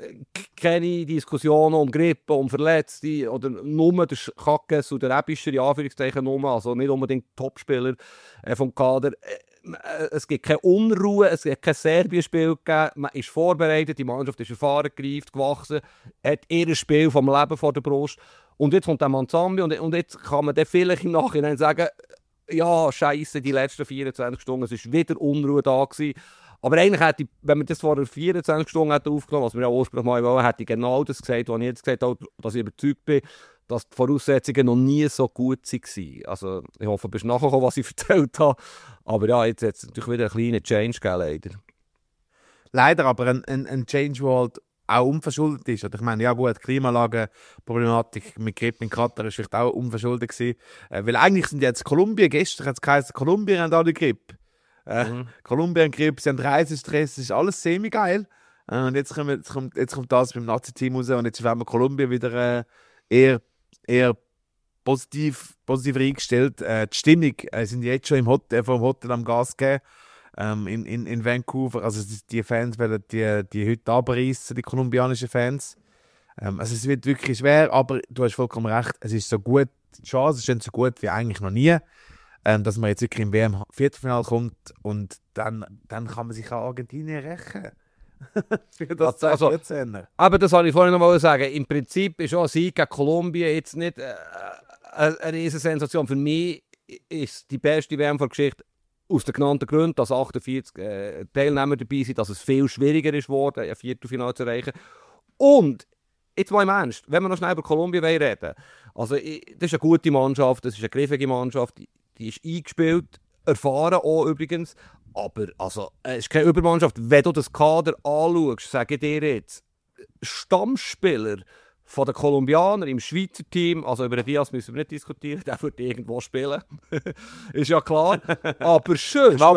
Keine Diskussionen um Grippe, um Verletzte oder nur der Kackes oder der Ebischer, in Anführungszeichen nur, also nicht unbedingt Topspieler vom Kader. Es gibt keine Unruhe, es gibt kein Serbien-Spiel gegeben, man ist vorbereitet, die Mannschaft ist erfahren, gereift, gewachsen, hat ihr Spiel vom Leben vor der Brust. Und jetzt kommt der Manzambi und jetzt kann man dann vielleicht im Nachhinein sagen, ja, scheisse, die letzten 24 Stunden, es war wieder Unruhe da gewesen. Aber eigentlich hätte ich, wenn wir das vor 24 Stunden aufgenommen hätten, was wir ja ursprünglich mal wollen, hätte ich genau das gesagt, was ich jetzt gesagt habe, dass ich überzeugt bin, dass die Voraussetzungen noch nie so gut waren. Also ich hoffe, du bist nachgekommen, was ich erzählt habe. Aber ja, jetzt hat es natürlich wieder einen kleinen Change gegeben, leider. Leider, aber ein Change, der halt auch unverschuldet ist. Oder ich meine, ja gut, Klimalagenproblematik mit Grippe in Katar ist vielleicht auch unverschuldet gewesen. Weil eigentlich sind jetzt Kolumbien, gestern hat es geheißen, Kolumbien haben alle Grippe. Kolumbien Grippe, sie haben Reisestress, das ist alles semi-geil. Und jetzt kommt das beim Nazi-Team raus und jetzt werden wir Kolumbien wieder eher positiv eingestellt. Die Stimmung sind jetzt schon vom Hotel am Gas geben. In Vancouver. Also die Fans werden die heute abreißen, die kolumbianischen Fans. Also es wird wirklich schwer, aber du hast vollkommen recht, es ist so gut, die Chance ist so gut wie eigentlich noch nie, dass man jetzt wirklich im WM-Viertelfinale kommt und dann kann man sich an Argentinien rächen. Für das 2014. Aber das wollte ich vorhin noch mal sagen. Im Prinzip ist auch ein Sieg gegen Kolumbien jetzt nicht eine riesen Sensation. Für mich ist die beste WM der Geschichte aus den genannten Gründen, dass 48 Teilnehmer dabei sind, dass es viel schwieriger ist geworden, ein Viertelfinale zu erreichen. Und, jetzt mal im Ernst, wenn wir noch schnell über Kolumbien reden, also das ist eine gute Mannschaft, das ist eine griffige Mannschaft, die ist eingespielt, erfahren auch übrigens, aber also, es ist keine Übermannschaft. Wenn du das Kader anschaust, sage ich dir jetzt, Stammspieler von den Kolumbianern im Schweizer Team, also über den Diaz müssen wir nicht diskutieren, der wird irgendwo spielen, ist ja klar. Aber schön, du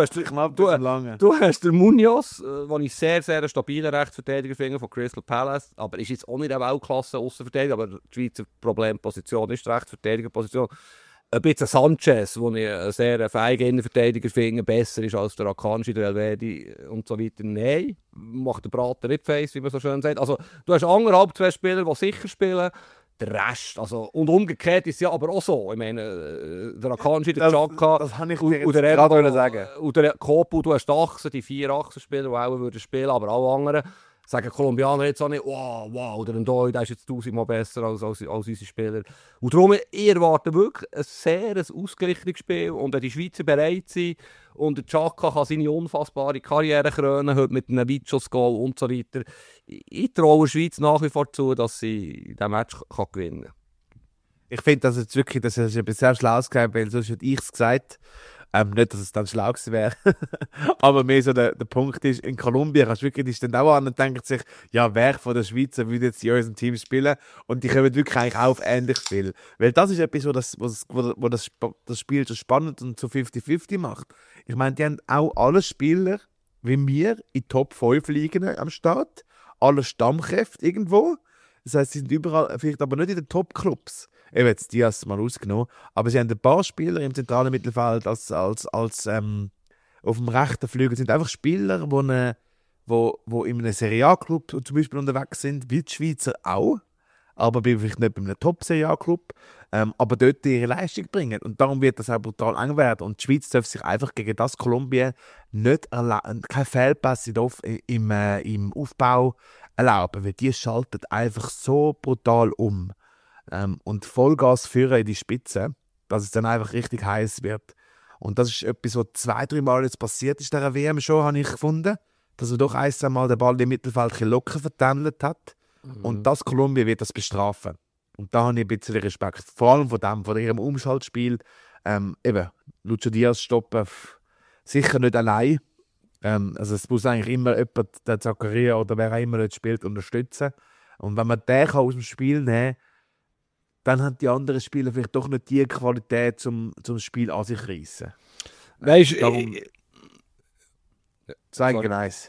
hast den Munoz, den ich sehr, sehr einen stabilen Rechtsverteidiger finde von Crystal Palace, aber ist jetzt auch nicht eine Weltklasse-Aussenverteidiger, aber die Schweizer Problemposition ist die Rechtsverteidigerposition. Ein bisschen Sanchez, wo ich einen sehr feigen Innenverteidiger finde, besser ist als der Akanji, der Elvedi und so weiter. Nein, macht der Braten nicht face, wie man so schön sagt. Also, du hast 2 Spieler, die sicher spielen. Der Rest, also, und umgekehrt ist es ja aber auch so. Ich meine, der Akanji, der Chaka das habe ich dir und der gerade sagen. Und der Kopu, du hast Achsen, die 4 Achsenspieler, die auch würden spielen, aber alle anderen sagen Kolumbianer jetzt auch nicht, wow, der Ndoi, der ist jetzt 1000-mal besser als unsere Spieler. Und darum, ich erwarte wirklich ein sehr ausgerichtetes Spiel. Und wenn die Schweizer bereit sind und der Chaka kann seine unfassbare Karriere krönen, heute mit einem Vichos-Goal und so weiter. Ich traue der Schweiz nach wie vor zu, dass sie diesen Match gewinnen kann. Ich finde, das ist wirklich, das ist etwas sehr Schlaues gesagt, weil sonst hätte ich es gesagt. Nicht, dass es dann schlau gewesen wäre. Aber mehr so der Punkt ist, in Kolumbien kannst du wirklich, die stehen auch an und denken sich, ja, wer von der Schweizer würde jetzt in unserem Team spielen? Und die kommen wirklich eigentlich auf ähnlich viel. Weil das ist etwas, wo das Spiel so spannend und so 50-50 macht. Ich meine, die haben auch alle Spieler, wie wir, in Top 5 liegen am Start. Alle Stammkräfte irgendwo. Das heisst, sie sind überall, vielleicht aber nicht in den Top-Clubs. Eben jetzt Diaz mal ausgenommen. Aber sie haben ein paar Spieler im zentralen Mittelfeld als auf dem rechten Flügel. Sind einfach Spieler, die in einem Serie A-Club zum Beispiel unterwegs sind, wie die Schweizer auch. Aber vielleicht nicht bei einem Top-Serie A-Club. Aber dort ihre Leistung bringen. Und darum wird das auch brutal eng werden. Und die Schweiz darf sich einfach gegen das Kolumbien nicht kein Fehlpass im Aufbau erlauben. Weil die schaltet einfach so brutal um. Und Vollgas führen in die Spitze, dass es dann einfach richtig heiß wird. Und das ist etwas, was 2-3 Mal jetzt passiert ist in dieser WM schon, habe ich gefunden. Dass er doch 1-2 Mal den Ball im Mittelfeld locker vertändelt hat. Und das Kolumbien wird das bestrafen. Und da habe ich ein bisschen Respekt. Vor allem von ihrem Umschaltspiel. Eben, Lucho Diaz stoppen, sicher nicht allein. Also es muss eigentlich immer jemand, der Zakaria oder wer auch immer dort spielt, unterstützen. Und wenn man den aus dem Spiel nehmen kann, dann haben die anderen Spieler vielleicht doch nicht die Qualität, zum Spiel an sich reissen. Weißt, Zeig eins.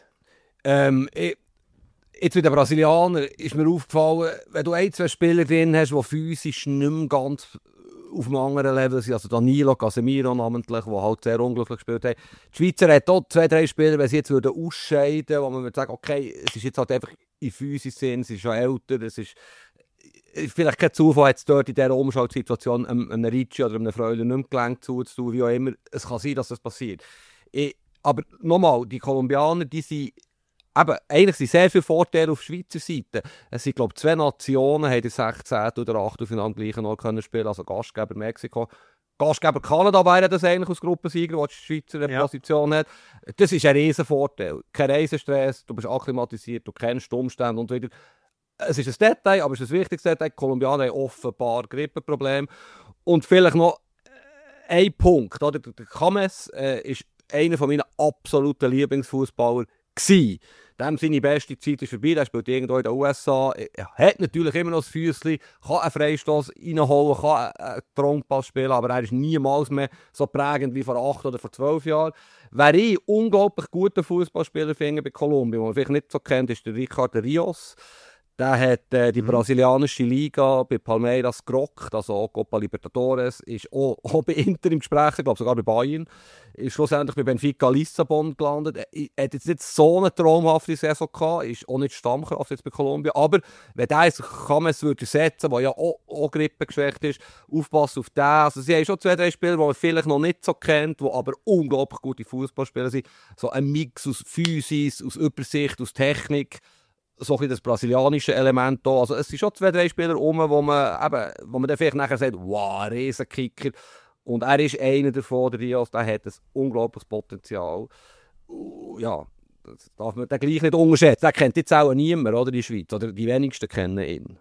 Jetzt mit den Brasilianern ist mir aufgefallen, wenn du 2 Spieler drin hast, die physisch nicht mehr ganz auf einem anderen Level sind, also Danilo, Casemiro namentlich, die halt sehr unglücklich gespielt haben. Die Schweizer hat auch 2, 3 Spieler, wenn sie jetzt ausscheiden würden, wo man würde sagen, okay, es ist jetzt halt einfach in physisch Sinn, es ist schon älter, es ist vielleicht kein Zufall, hat es dort in dieser Umschaltsituation einem Ricci oder einem Freude nicht mehr gelangt zuzutun, wie auch immer. Es kann sein, dass das passiert. Aber nochmal, die Kolumbianer, die sind eben, eigentlich sind sehr viele Vorteile auf Schweizer Seite. Es sind, glaube ich, 2 Nationen, haben in 16. oder 8. Finale gleichen Ort können spielen, also Gastgeber Mexiko. Gastgeber Kanada wäre das eigentlich als Gruppensieger, der die Schweizer Position hat. Das ist ein riesen Vorteil. Kein Reisestress, du bist akklimatisiert, du kennst die Umstände und so weiter. Es ist ein Detail, aber es ist ein wichtiges Detail. Die Kolumbianer haben offenbar Grippenprobleme. Und vielleicht noch ein Punkt. Oder? Der James ist einer meiner absoluten Lieblingsfußballer gewesen. Seine beste Zeit ist vorbei, er spielt irgendwo in den USA. Er hat natürlich immer noch das Füßchen, kann einen Freistoß reinholen, kann einen Traumpass spielen, aber er ist niemals mehr so prägend wie vor 8 oder vor 12 Jahren. Wer ich unglaublich guter Fußballspieler finde bei Kolumbien, den man vielleicht nicht so kennt, ist der Ricardo Rios. Der hat die brasilianische Liga bei Palmeiras gerockt, also auch Copa Libertadores, ist auch bei Inter im Gespräch, ich glaube sogar bei Bayern, ist schlussendlich bei Benfica Lissabon gelandet. Er hat jetzt nicht so eine traumhafte Saison gehabt, ist auch nicht Stammkraft jetzt bei Kolumbien, aber wenn der James würde setzen, der ja auch grippengeschwächt ist, aufpassen auf den. Also sie haben schon 2, 3 Spieler, die man vielleicht noch nicht so kennt, die aber unglaublich gute Fußballspieler sind. So ein Mix aus Physis, aus Übersicht, aus Technik. So ein das brasilianische Element hier. Also es sind schon 2, 3 Spieler wo man dann vielleicht nachher sagt, wow, Riesenkicker. Und er ist einer davon, der Rios, der hat ein unglaubliches Potenzial. Ja, das darf man dann gleich nicht unterschätzen. Den kennt jetzt auch niemand, oder, in der Schweiz. Oder die wenigsten kennen ihn.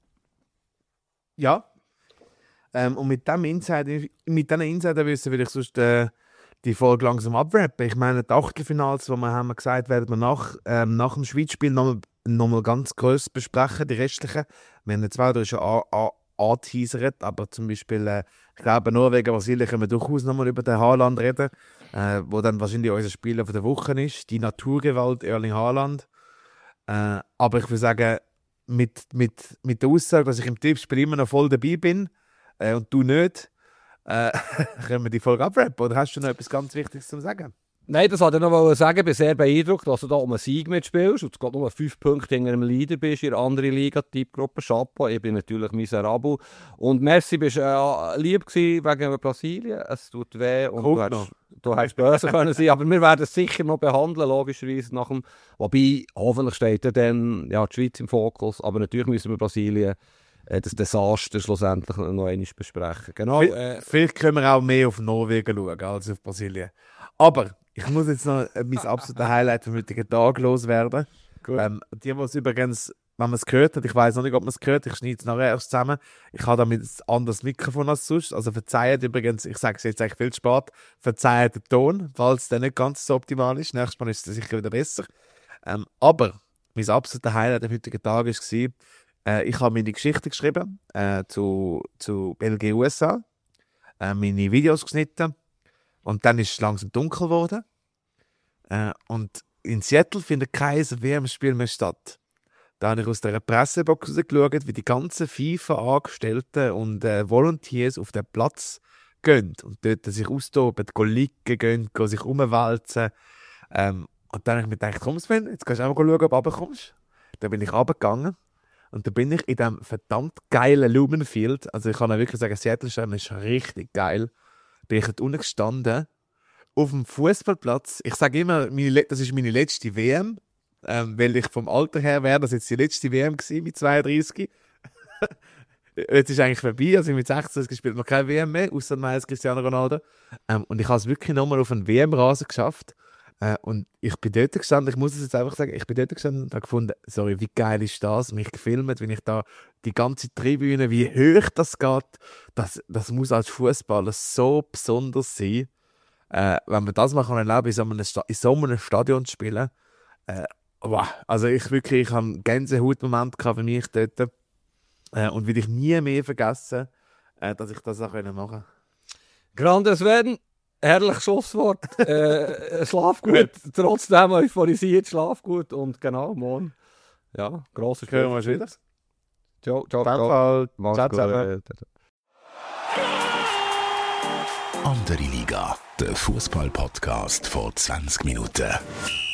Ja. Und mit diesen Insider wissen will ich sonst die Folge langsam abwrappen. Ich meine, die Achtelfinals, wo wir haben gesagt, werden wir nach dem Schweizspiel nochmal ganz gross besprechen, die restlichen. Wir haben zwar schon angeteasert, aber zum Beispiel, ich glaube, Norwegen, Brasilien können wir durchaus nochmal über den Haaland reden, wo dann wahrscheinlich unser Spieler der Woche ist, die Naturgewalt Erling Haaland. Aber ich würde sagen, mit der Aussage, dass ich im Tippspiel immer noch voll dabei bin und du nicht, können wir die Folge abwrappen? Oder hast du noch etwas ganz Wichtiges zu sagen? Nein, das wollte ich noch sagen. Ich bin sehr beeindruckt, dass du da um einen Sieg mitspielst und du nur 5 Punkte hinter einem Leader bist in einer anderen Liga-Typ-Gruppe. Chapeau, ich bin natürlich miserabel. Und merci, bist lieb gewesen wegen Brasilien. Es tut weh und du hättest böse können sein. Aber wir werden es sicher noch behandeln, logischerweise. Wobei, hoffentlich steht dann die Schweiz im Fokus. Aber natürlich müssen wir Brasilien das Desaster schlussendlich noch einmal besprechen. Genau. Vielleicht können wir auch mehr auf Norwegen schauen als auf Brasilien. Aber ich muss jetzt noch mein absolutes Highlight vom heutigen Tag loswerden. Die, die es übrigens, wenn man es gehört hat, ich weiß noch nicht, ob man es gehört, ich schneide es nachher erst zusammen. Ich habe damit ein anderes Mikrofon als sonst. Also verzeiht übrigens, ich sage es jetzt eigentlich viel zu spät, verzeiht den Ton, falls der nicht ganz so optimal ist. Nächstes Mal ist es sicher wieder besser. Aber mein absolutes Highlight am heutigen Tag war, ich habe meine Geschichte geschrieben zu Belgien, USA, meine Videos geschnitten und dann ist es langsam dunkel geworden und in Seattle findet kein WM-Spiel mehr statt. Da habe ich aus der Pressebox rausgeschaut, wie die ganzen FIFA-Angestellten und Volunteers auf den Platz gehen und dort sich austoben, liegen gehen, sich umwälzen. Und dann habe ich mir gedacht, komm Sven, jetzt kannst du auch mal schauen, ob du runterkommst. Dann bin ich runtergegangen. Und da bin ich in diesem verdammt geilen Lumenfield, also ich kann auch wirklich sagen, Seattle ist richtig geil, bin ich dort unten gestanden, auf dem Fußballplatz. Ich sage immer, das ist meine letzte WM, weil ich vom Alter her wäre das jetzt die letzte WM gewesen mit 32. Jetzt ist eigentlich vorbei, also mit 16 gespielt noch keine WM mehr, außer meines Cristiano Ronaldo. Und ich habe es wirklich nochmal auf einen WM-Rasen geschafft. Und ich bin dort gestanden, ich muss es jetzt einfach sagen, ich bin dort gestanden und habe gefunden, sorry, wie geil ist das, mich gefilmt, wenn ich da die ganze Tribüne, wie hoch das geht, das muss als Fußballer so besonders sein, wenn man das mal erlauben kann, in so einem Stadion zu spielen. Wow. Also ich habe einen Gänsehautmoment für mich dort und will ich nie mehr vergessen, dass ich das auch machen konnte. Grandes werden. Herrliches Schlusswort. Schlaf gut, trotzdem euphorisiert, schlaf gut und genau, morgen. Ja, grosser Spiel. Hören wir uns wieder. Ciao, ciao, Ciao. Mach's Ciao gut. zusammen. Andere Liga, der Fußball-Podcast vor 20 Minuten.